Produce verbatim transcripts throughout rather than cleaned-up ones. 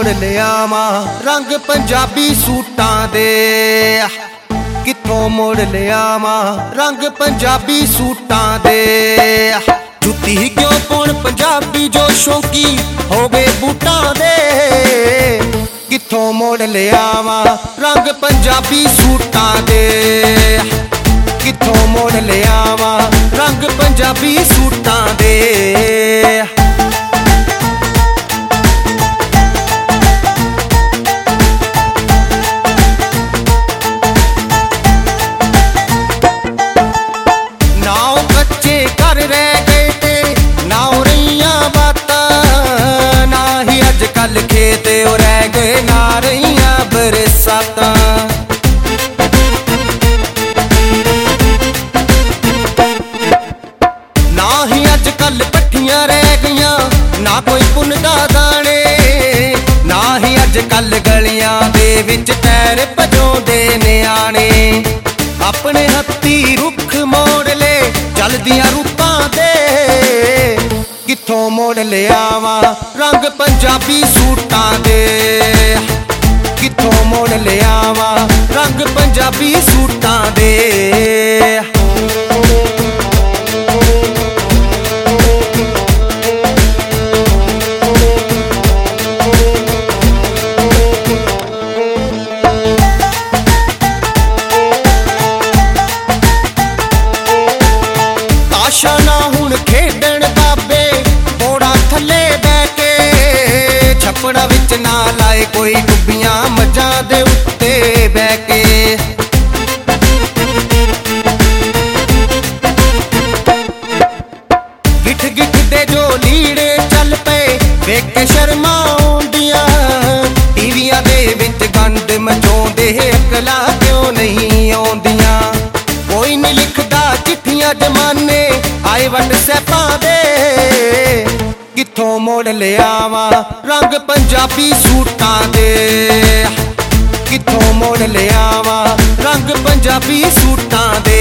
ਮੋੜ ਲਿਆਵਾਂ ਰੰਗ ਪੰਜਾਬੀ ਸੂਟਾਂ ਦੇ। ਕਿੱਥੋਂ ਮੋੜ ਲਿਆਵਾਂ ਰੰਗ ਪੰਜਾਬੀ ਸੂਟਾਂ ਦੇ। ਜੁੱਤੀ ਕਿਉਂ ਪਾਉਣ ਪੰਜਾਬੀ ਜੋ ਸ਼ੌਂਕੀ ਹੋਵੇ ਬੂਟਾਂ ਦੇ। ਕਿੱਥੋਂ ਮੋੜ ਲਿਆਵਾਂ ਰੰਗ ਪੰਜਾਬੀ ਸੂਟਾਂ ਦੇ। ਕਿੱਥੋਂ ਮੋੜ ਲਿਆਵਾਂ ਰੰਗ ਪੰਜਾਬੀ ਸੂਟਾਂ ਦੇ। कल खेत रह गए ना रहियां बरसातां। ना ही अज कल पट्ठियां रह गईयां ना कोई पुनदा दाने। ना ही अज कल गलियां दे विच पैर भजोंदे न्याणे। अपने हत्थी रुख मोड़ ले चलदियां रूपां दे। कित्थों मोड़ लियावां रंग पंजाबी सूटां दे। कित्थों मोड़ लियावां रंग पंजाबी सूटां दे। ताशा ना हुण खेडण बाबे थले बह के। छपड़ा विच ना लाए कोई डुबियां मझां दे उत्ते बह के। गिठ गिठ दे जो लीड़े चल पे वेख के शर्मा आउंदियां। टीवियां दे विच गंद मचाउंदे अकलां क्यों नहीं आउंदियां। कोई नहीं लिखदा चिट्ठियां जमाने आए व्हाट्सएपां दे। कित्थों मोड़ लियावां रंग पंजाबी सूटां दे। कित्थों मोड़ लियावां रंग पंजाबी सूटां दे।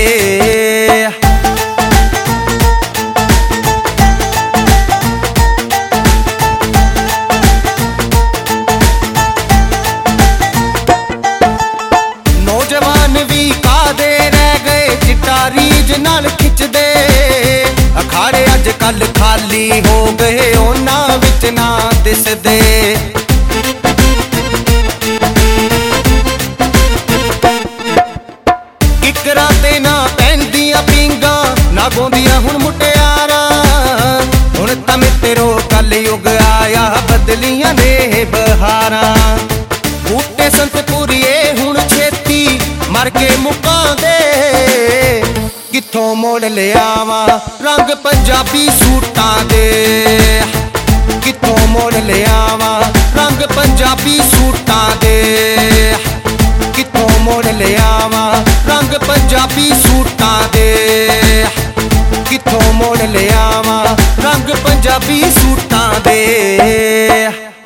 नौजवान भी कादे रह गए चिट्टा रीज नाल खिचदे। अखाड़े अज कल खाली हो गए उन्हां विच ना दिसदे। किकरां ते ना पैंदियां पींगां ना गोंदियां हुण मुटियारां। हुण तां मित्रो कल युग आया बदलियां ने बहारां। बूटे संतपुरिए हुण छेती मर के मुकां दे। कित्थों मोड़ लियावां रंग पंजाबी सूटां दे। कित्थों मोड़ लियावां रंग पंजाबी सूटां दे। कित्थों मोड़ लियावां रंग पंजाबी सूटां दे। कित्थों मोड़ लियावां रंग पंजाबी सूटां दे।